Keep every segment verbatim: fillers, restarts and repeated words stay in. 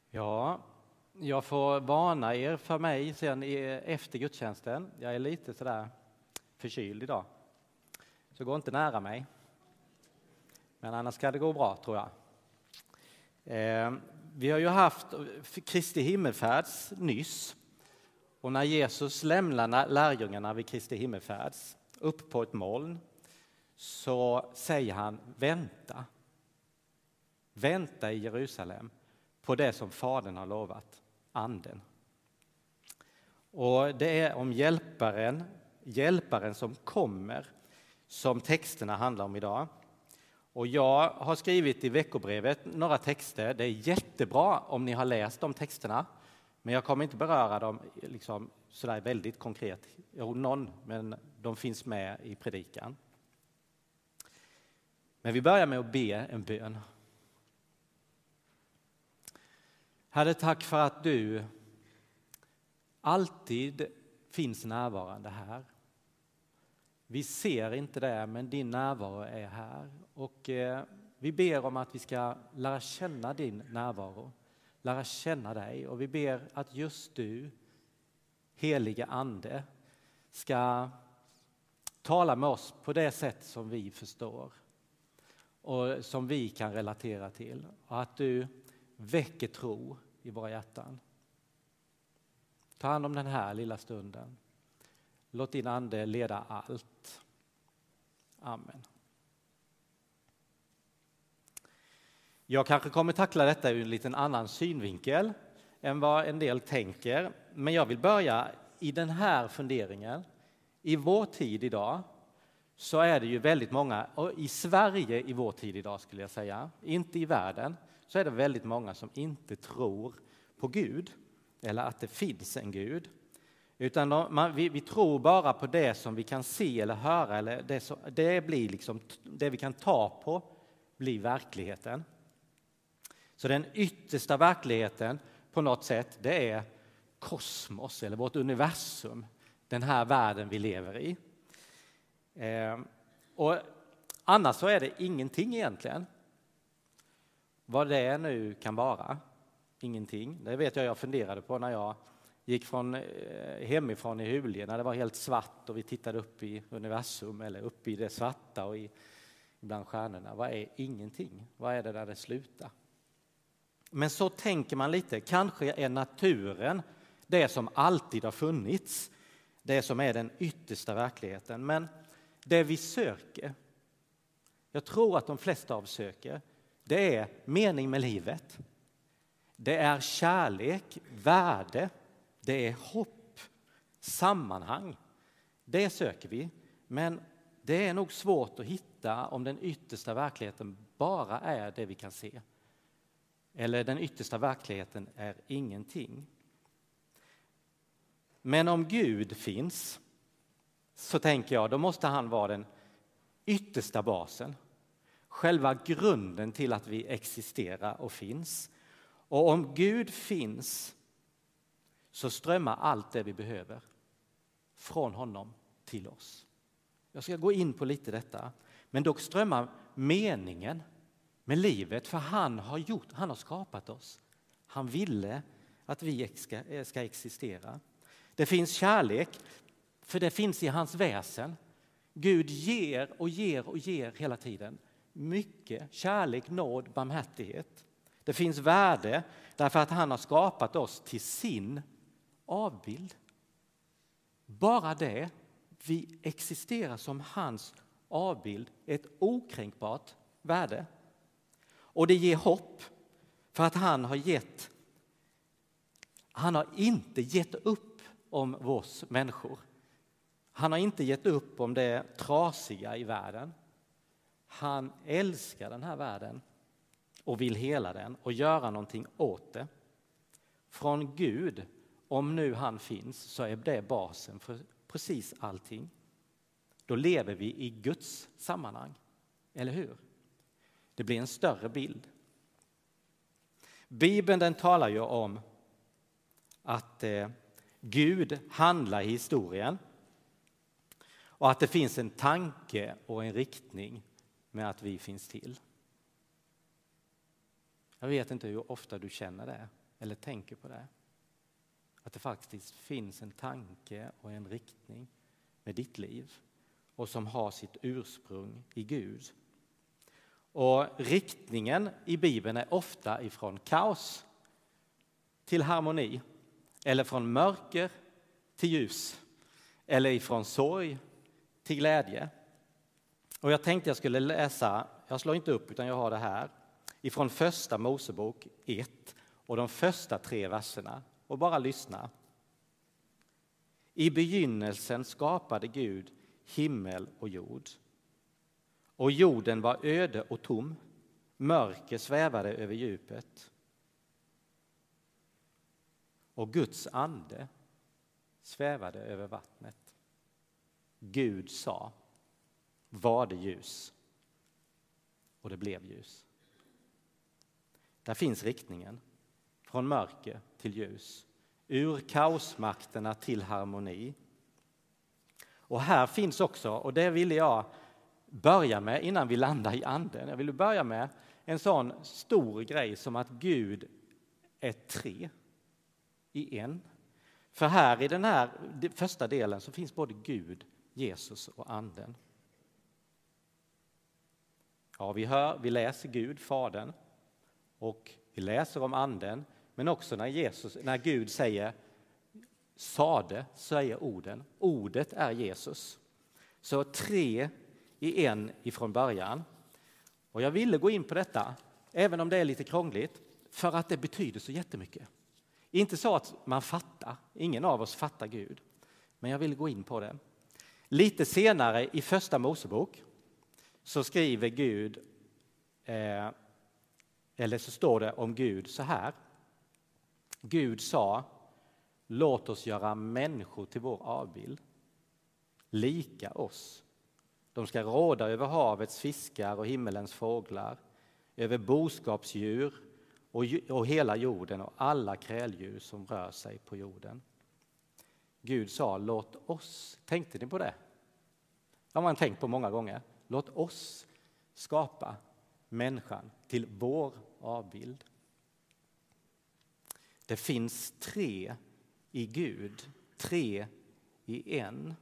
Ja, jag får varna er för mig sen efter gudstjänsten. Jag är lite sådär förkyld idag. Så gå inte nära mig. Men annars ska det gå bra, tror jag. Eh, vi har ju haft Kristi himmelfärds nyss. Och när Jesus lämnar lärjungarna vid Kristi himmelfärds upp på ett moln så säger han vänta. Vänta i Jerusalem på det som Fadern har lovat, anden. Och det är om hjälparen, hjälparen som kommer som texterna handlar om idag. Och jag har skrivit i veckobrevet några texter. Det är jättebra om ni har läst de texterna. Men jag kommer inte beröra dem liksom sådär väldigt konkret. Jo, någon, men de finns med i predikan. Men vi börjar med att be en bön. Herre, tack för att du alltid finns närvarande här. Vi ser inte det, men din närvaro är här. Och eh, vi ber om att vi ska lära känna din närvaro. Lära känna dig. Och vi ber att just du, heliga ande, ska tala med oss på det sätt som vi förstår. Och som vi kan relatera till. Och att du väcker tro i våra hjärtan. Ta hand om den här lilla stunden. Låt din ande leda allt. Amen. Jag kanske kommer tackla detta ur en liten annan synvinkel än vad en del tänker. Men jag vill börja i den här funderingen. I vår tid idag så är det ju väldigt många, och i Sverige i vår tid idag skulle jag säga, inte i världen, så är det väldigt många som inte tror på Gud eller att det finns en Gud. Utan man, vi, vi tror bara på det som vi kan se eller höra, eller det, som, det, blir liksom, det vi kan ta på blir verkligheten. Så den yttersta verkligheten på något sätt, det är kosmos eller vårt universum, den här världen vi lever i. Eh, och annars så är det ingenting egentligen. Vad det nu kan vara, ingenting. Det vet jag jag funderade på när jag gick från, eh, hemifrån i Hulje, när det var helt svart och vi tittade upp i universum eller upp i det svarta och i, bland stjärnorna. Vad är ingenting? Vad är det där det slutar? Men så tänker man lite, kanske är naturen det som alltid har funnits, det som är den yttersta verkligheten. Men det vi söker, jag tror att de flesta av söker, det är mening med livet. Det är kärlek, värde, det är hopp, sammanhang. Det söker vi, men det är nog svårt att hitta om den yttersta verkligheten bara är det vi kan se. Eller den yttersta verkligheten är ingenting. Men om Gud finns, så tänker jag, då måste han vara den yttersta basen. Själva grunden till att vi existerar och finns. Och om Gud finns så strömmar allt det vi behöver från honom till oss. Jag ska gå in på lite detta. Men dock strömmar meningen med livet, för han har gjort, han har skapat oss. Han ville att vi ska, ska existera. Det finns kärlek, för det finns i hans väsen. Gud ger och ger och ger hela tiden. Mycket kärlek, nåd, barmhärtighet. Det finns värde därför att han har skapat oss till sin avbild. Bara det, vi existerar som hans avbild, ett okränkbart värde. Och det ger hopp för att han har gett, han har inte gett upp om oss människor. Han har inte gett upp om det trasiga i världen. Han älskar den här världen och vill hela den och göra någonting åt det. Från Gud, om nu han finns, så är det basen för precis allting. Då lever vi i Guds sammanhang, eller hur? Det blir en större bild. Bibeln den talar ju om att eh, Gud handlar i historien och att det finns en tanke och en riktning med att vi finns till. Jag vet inte hur ofta du känner det. eller tänker på det. Att det faktiskt finns en tanke och en riktning med ditt liv och som har sitt ursprung i Gud. Och riktningen i Bibeln är ofta ifrån kaos till harmoni, eller från mörker till ljus, eller ifrån sorg till glädje. Och jag tänkte jag skulle läsa, jag slår inte upp utan jag har det här, ifrån första Mosebok ett och de första tre verserna. Och bara lyssna. I begynnelsen skapade Gud himmel och jord. Och jorden var öde och tom. Mörker svävade över djupet. Och Guds ande svävade över vattnet. Gud sa, var det ljus? Och det blev ljus. Där finns riktningen. Från mörker till ljus. Ur kaosmakterna till harmoni. Och här finns också, och det ville jag börja med innan vi landar i anden. Jag vill börja med en sån stor grej som att Gud är tre i en. För här i den här första delen så finns både Gud, Jesus och anden. Ja, vi hör, vi läser Gud, Fadern, och vi läser om anden, men också när Jesus, när Gud säger sade, säger orden. Ordet är Jesus. Så tre i en ifrån början. Och jag ville gå in på detta, även om det är lite krångligt, för att det betyder så jättemycket. Inte så att man fattar, ingen av oss fattar Gud, men jag vill gå in på det. Lite senare i första Mosebok så skriver Gud, eh, eller så står det om Gud så här. Gud sa, låt oss göra människor till vår avbild, lika oss. De ska råda över havets fiskar och himmelens fåglar, över boskapsdjur och, och hela jorden och alla kräldjur som rör sig på jorden. Gud sa, låt oss, tänkte ni på det? Det har man tänkt på många gånger. Låt oss skapa människan till vår avbild. Det finns tre i Gud, tre i en.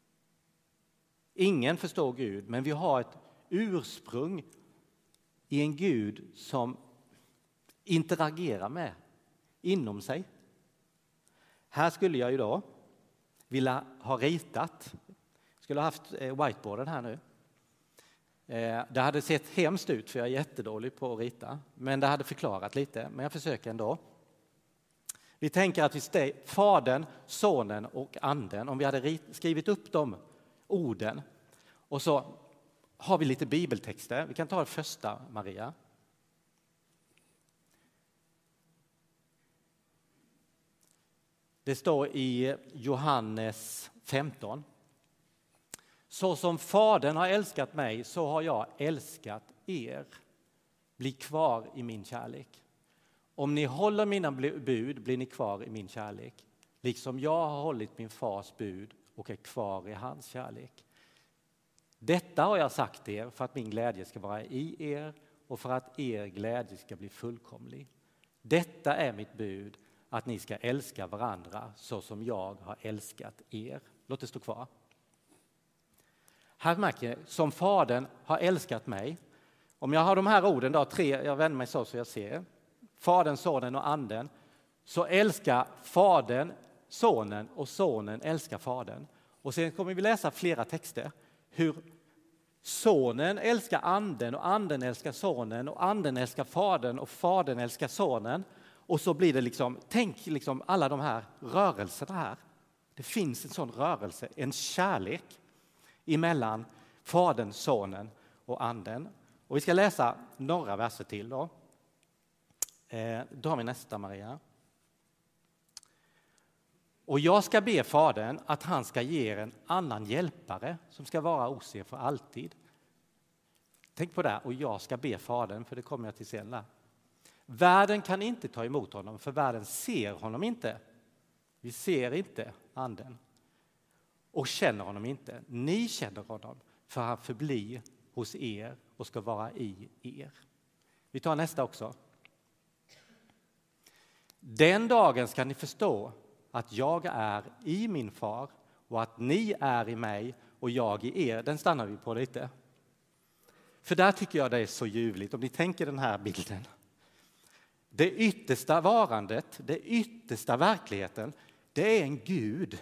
Ingen förstår Gud, men vi har ett ursprung i en Gud som interagerar med inom sig. Här skulle jag ju då vilja ha ritat, skulle ha haft whiteboarden här nu. Det hade sett hemskt ut för jag är jättedålig på att rita, men det hade förklarat lite, men jag försöker ändå. Vi tänker att vi stä- Fadern, Sonen och Anden, om vi hade skrivit upp de orden och så har vi lite bibeltexter. Vi kan ta det första, Maria. Det står i Johannes femton. Så som Fadern har älskat mig så har jag älskat er. Bli kvar i min kärlek. Om ni håller mina bud blir ni kvar i min kärlek. Liksom jag har hållit min fars bud och är kvar i hans kärlek. Detta har jag sagt er för att min glädje ska vara i er och för att er glädje ska bli fullkomlig. Detta är mitt bud, att ni ska älska varandra så som jag har älskat er. Låt det stå kvar. Här märker jag, som Fadern har älskat mig. Om jag har de här orden, då, tre, jag vänder mig så så jag ser. Fadern, Sonen och Anden. Så älskar Fadern Sonen och Sonen älskar Fadern. Och sen kommer vi läsa flera texter. Hur Sonen älskar Anden och Anden älskar Sonen och Anden älskar Fadern och Fadern älskar Sonen. Och så blir det liksom, tänk liksom alla de här rörelserna här. Det finns en sån rörelse, en kärlek emellan Fadern, Sonen och Anden. Och vi ska läsa några verser till då. Eh, då har vi nästa, Maria. Och jag ska be Fadern att han ska ge er en annan hjälpare som ska vara hos er för alltid. Tänk på det, och jag ska be Fadern, för det kommer jag till senare. Världen kan inte ta emot honom, för världen ser honom inte. Vi ser inte Anden. Och känner honom inte. Ni känner honom, för han förblir hos er och ska vara i er. Vi tar nästa också. Den dagen ska ni förstå att jag är i min far och att ni är i mig och jag i er. Den stannar vi på lite. För där tycker jag det är så ljuvligt, om ni tänker den här bilden. Det yttersta varandet, det yttersta verkligheten, det är en Gud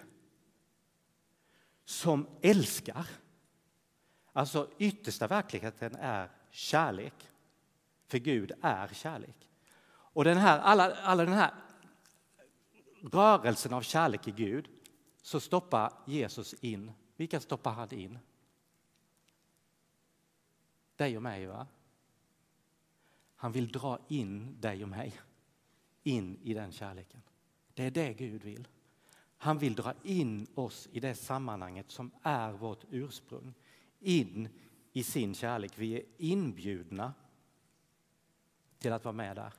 som älskar. Alltså yttersta verkligheten är kärlek. För Gud är kärlek. Och den här, alla, alla den här rörelsen av kärlek i Gud, så stoppar Jesus in. Vilka stoppar han in? Dig och mig, va? Han vill dra in dig och mig in i den kärleken. Det är det Gud vill. Han vill dra in oss i det sammanhanget som är vårt ursprung. In i sin kärlek. Vi är inbjudna till att vara med där.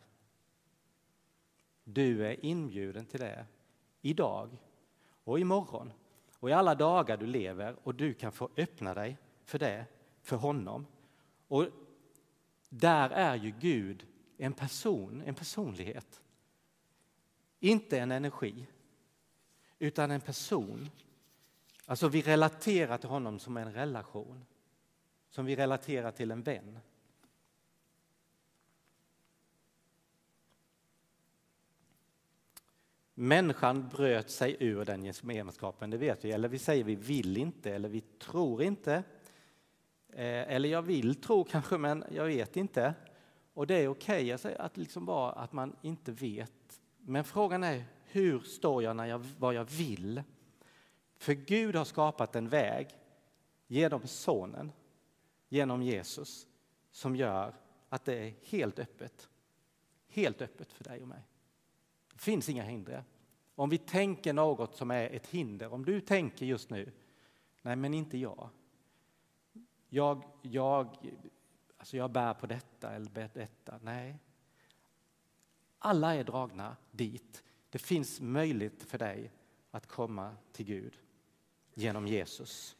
Du är inbjuden till det idag och imorgon och i alla dagar du lever, och du kan få öppna dig för det, för honom. Och där är ju Gud en person, en personlighet. Inte en energi, utan en person. Alltså vi relaterar till honom som en relation. Som vi relaterar till en vän. Människan bröt sig ur den gemenskapen, det vet vi. Eller vi säger vi vill inte, eller vi tror inte. Eller jag vill tro kanske, men jag vet inte. Och det är okej okay att liksom bara att man inte vet. Men frågan är, hur står jag när jag, vad jag vill? För Gud har skapat en väg genom sonen, genom Jesus, som gör att det är helt öppet. Helt öppet för dig och mig. Det finns inga hinder. Om vi tänker något som är ett hinder, om du tänker just nu, nej men inte jag. Jag, jag, alltså jag bär på detta eller bär detta. Nej. Alla är dragna dit. Det finns möjlighet för dig att komma till Gud genom Jesus.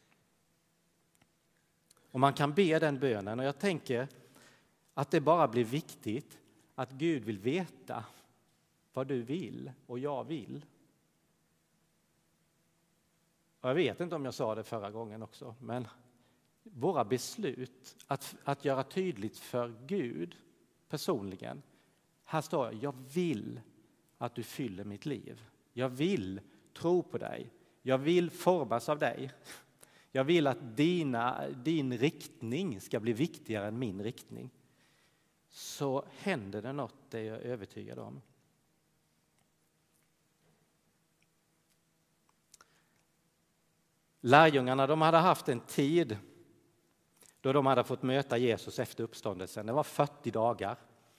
Och man kan be den bönen, och jag tänker att det bara blir viktigt att Gud vill veta vad du vill och jag vill. Och jag vet inte om jag sa det förra gången också, men våra beslut att, att göra tydligt för Gud personligen. Här står jag, jag vill att du fyller mitt liv. Jag vill tro på dig. Jag vill formas av dig. Jag vill att dina, din riktning ska bli viktigare än min riktning. Så händer det något, det är jag övertygad om. Lärjungarna, de hade haft en tid då de hade fått möta Jesus efter uppståndelsen. Det var fyrtio dagar.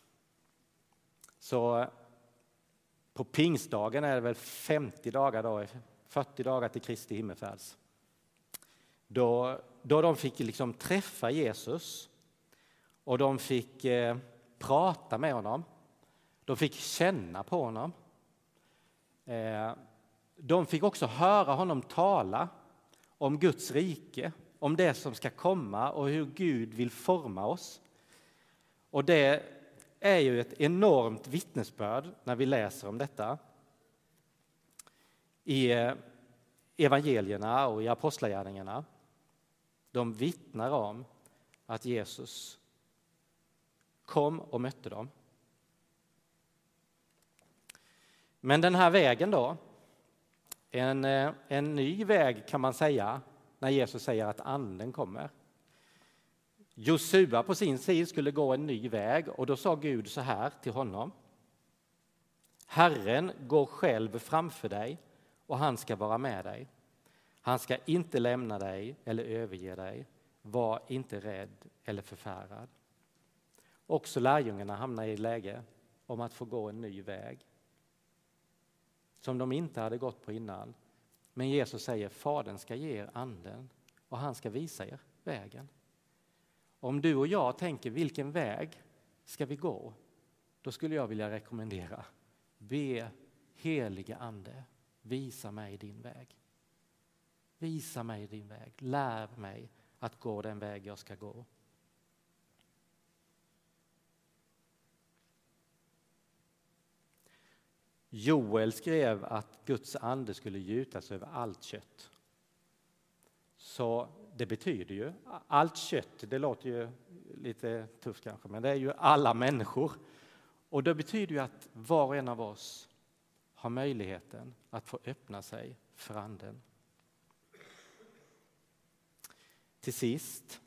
Så på pingstdagen är det väl femtio dagar då, fyrtio dagar till Kristi himmelfärds. Då, då de fick liksom träffa Jesus och de fick eh, prata med honom. De fick känna på honom. Eh, de fick också höra honom tala om Guds rike, om det som ska komma och hur Gud vill forma oss. Och det är ju ett enormt vittnesbörd när vi läser om detta i evangelierna och i apostlagärningarna. De vittnar om att Jesus kom och mötte dem. Men den här vägen då, en, en ny väg kan man säga när Jesus säger att anden kommer. Josua på sin sida skulle gå en ny väg, och då sa Gud så här till honom. Herren går själv framför dig och han ska vara med dig. Han ska inte lämna dig eller överge dig. Var inte rädd eller förfärad. Också lärjungarna hamnar i läge om att få gå en ny väg som de inte hade gått på innan. Men Jesus säger, Fadern ska ge er anden och han ska visa er vägen. Om du och jag tänker, vilken väg ska vi gå? Då skulle jag vilja rekommendera, be helige ande, visa mig din väg. Visa mig din väg, lär mig att gå den väg jag ska gå. Joel skrev att Guds ande skulle gjutas över allt kött. Så det betyder ju allt kött, det låter ju lite tufft kanske, men det är ju alla människor. Och det betyder ju att var och en av oss har möjligheten att få öppna sig för anden. Till sist,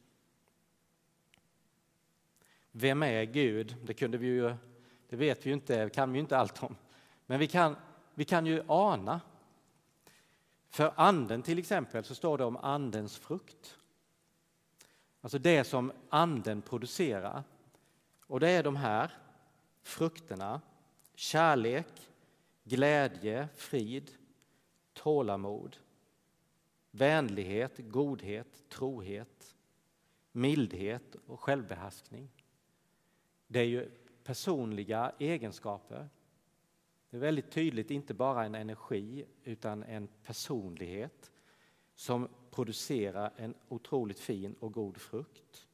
vem är Gud? Det kunde vi ju, det vet vi ju inte, kan vi ju inte allt om. Men vi kan, vi kan ju ana. För anden till exempel så står det om andens frukt. Alltså det som anden producerar. Och det är de här frukterna: kärlek, glädje, frid, tålamod, vänlighet, godhet, trohet, mildhet och självbehärskning. Det är ju personliga egenskaper. Det är väldigt tydligt, inte bara en energi utan en personlighet som producerar en otroligt fin och god frukt.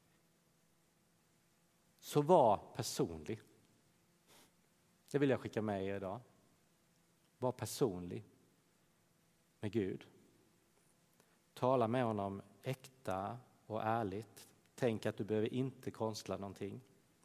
Så var personlig. Det vill jag skicka med er idag. Var personlig med Gud. Tala med honom äkta och ärligt. Tänk att du behöver inte konstla någonting.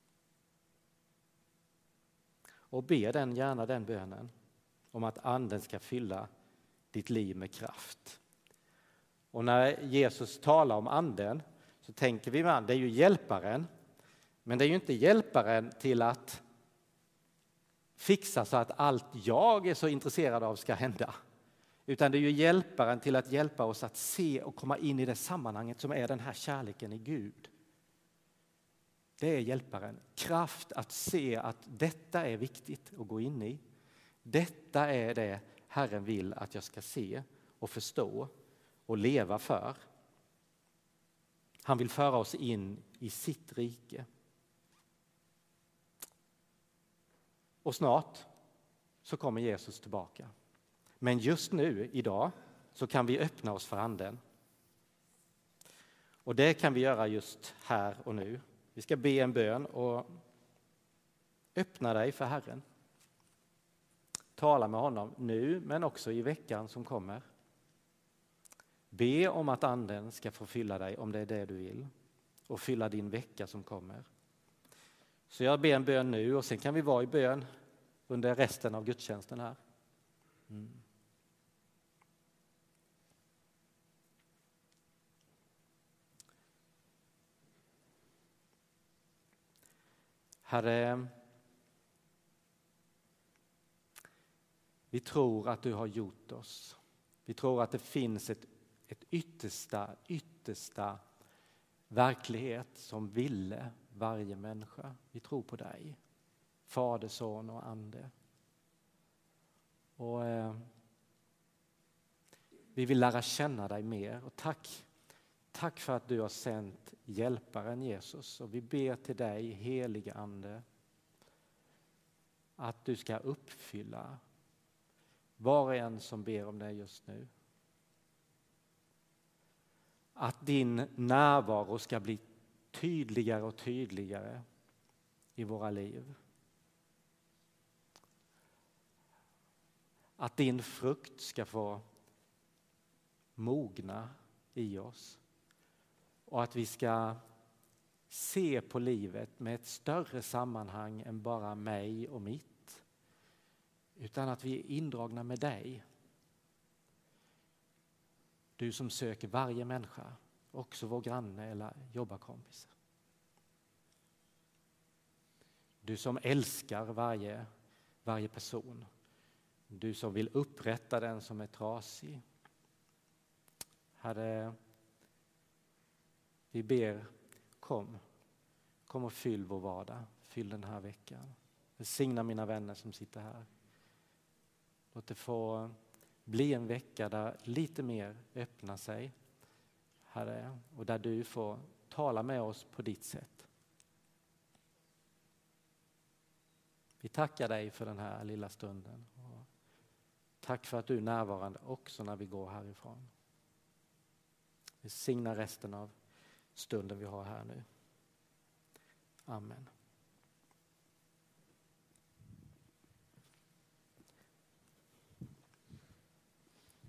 Och be den gärna den bönen om att anden ska fylla ditt liv med kraft. Och när Jesus talar om anden så tänker vi att det är ju hjälparen. Men det är ju inte hjälparen till att fixa så att allt jag är så intresserad av ska hända. Utan det är ju hjälparen till att hjälpa oss att se och komma in i det sammanhanget som är den här kärleken i Gud. Det är hjälparen. Kraft att se att detta är viktigt att gå in i. Detta är det Herren vill att jag ska se och förstå och leva för. Han vill föra oss in i sitt rike. Och snart så kommer Jesus tillbaka. Men just nu, idag, så kan vi öppna oss för anden. Och det kan vi göra just här och nu. Vi ska be en bön och öppna dig för Herren. Tala med honom nu, men också i veckan som kommer. Be om att anden ska få fylla dig om det är det du vill. Och fylla din vecka som kommer. Så jag ber en bön nu och sen kan vi vara i bön under resten av gudstjänsten här. Mm. Herre, vi tror att du har gjort oss. Vi tror att det finns ett, ett yttersta, yttersta verklighet som ville varje människa. Vi tror på dig, Fader, Son och Ande. Och eh, vi vill lära känna dig mer. Och tack, tack för att du har sänt hjälparen Jesus. Och vi ber till dig, helige Ande, att du ska uppfylla var och en som ber om det just nu. Att din närvaro ska bli tydligare och tydligare i våra liv. Att din frukt ska få mogna i oss. Och att vi ska se på livet med ett större sammanhang än bara mig och mitt. Utan att vi är indragna med dig. Du som söker varje människa, också vår granne eller jobbarkompis. Du som älskar varje, varje person. Du som vill upprätta den som är trasig. Herre, vi ber, kom. Kom och fyll vår vardag. Fyll den här veckan. Välsigna mina vänner som sitter här. Låt det få bli en vecka där lite mer öppnar sig, Herre, och där du får tala med oss på ditt sätt. Vi tackar dig för den här lilla stunden. Och tack för att du är närvarande också när vi går härifrån. Vi signar resten av stunden vi har här nu. Amen.